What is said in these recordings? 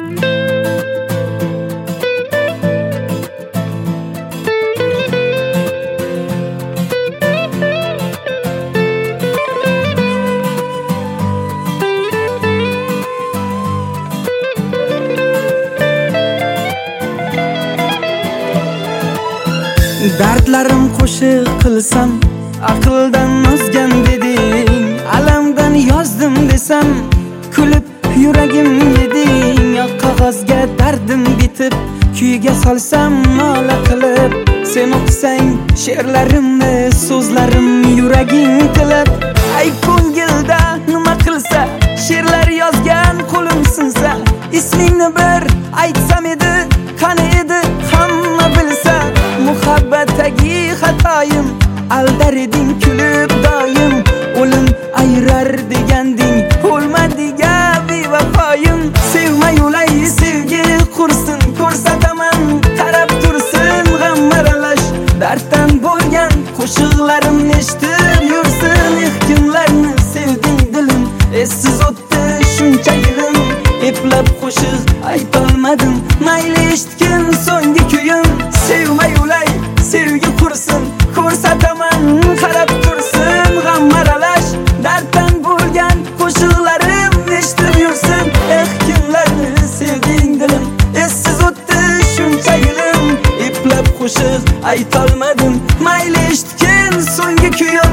Dardlarim qo'shiq qilsam, aqldan ozgan deding. Alamdan yozdim desam, kulib yuragim yeding. Yo'q qog'ozga dardim bitib, kuyga solsam nola qilib. Sen o'qisang she'rlarimni, so'zlarim yuraging tilib. Ay ko'ngilda nima qilsa, she'rlar yozgan qo'lim sinsa. Ismingni bir aytsam edi, qani edi hamma bilsa. Muhabbatdagi xatoyim, aldar eding kulib doim. O'lim ayrar deganding, o'lmadiga bevafoyim. Sevmay o'lay sevgi qursin, ko'rsataman qarab tursin. G'am aralash darddan bo'lgan qo'shiqlarim eshitib yursin. Kimlarni sevding dilim, essiz o'tdi shuncha yilim. Eplab qo'shiq aytolmadim, mayli eshitgin so'nggi kuyim. Sevmay o'lay sevgi qursin, ko'rsataman qarab tursin. G'am aralash darddan bo'lgan qo'shiqlarim eshitib yursin. Kimlarni sevding dilim, essiz o'tdi shuncha yilim. Eplab qo'shiq aytolmadim, mayli eshitgin so'nggi kuyim.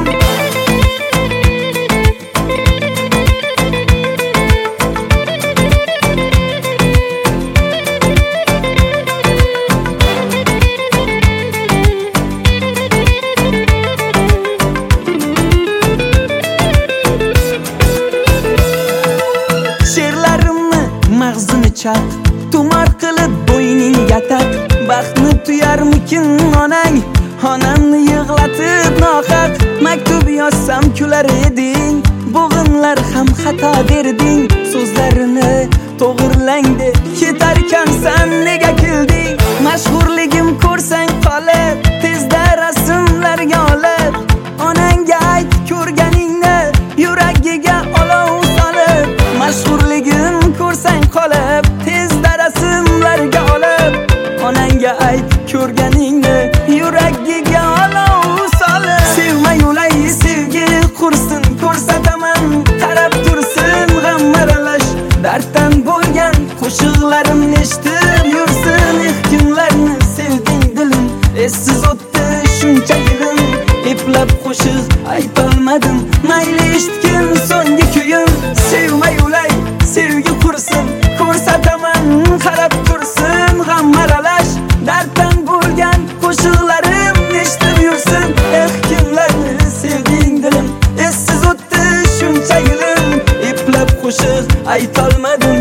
Mag'zini chaq, tumor qilib bo'yningga taq. Baxtni tuyarmikin onang, onamni yig'latib nohaq. Maktub yozsam kular eding, bo'g'inlar ham xato derding. So'zlarini to'g'irlangdi, ketarkansan nega kilding? Mashhurligim ko'rsang qolib, tezda rasmlarga olib. Onangga ayt ko'rganingni, yuragiga olov solib. Mashhurligim ko'rsang qolib, tezda rasmlarga olib. Onangga ayt ko'rganingni, yuragiga olov solib. Sevmay o'lay sevgi qursin, ko'rsataman qarab tursin. G'am aralash darddan bo'lgan qo'shiqlarim eshitib yursin. Kimlarni sevding dilim, essiz o'tdi shuncha yilim. Eplab qo'shiq aytolmadim, mayli eshitgin so'nggi kuyim. Sevmay o'lay sevgi qursin, ko'rsataman qarab tursin. G'am aralash darddan bo'lgan qo'shiqlarim eshitib yursin. Kimlarni sevding dilim, essiz o'tdi shuncha yilim. Eplab qo'shiq aytolmadim,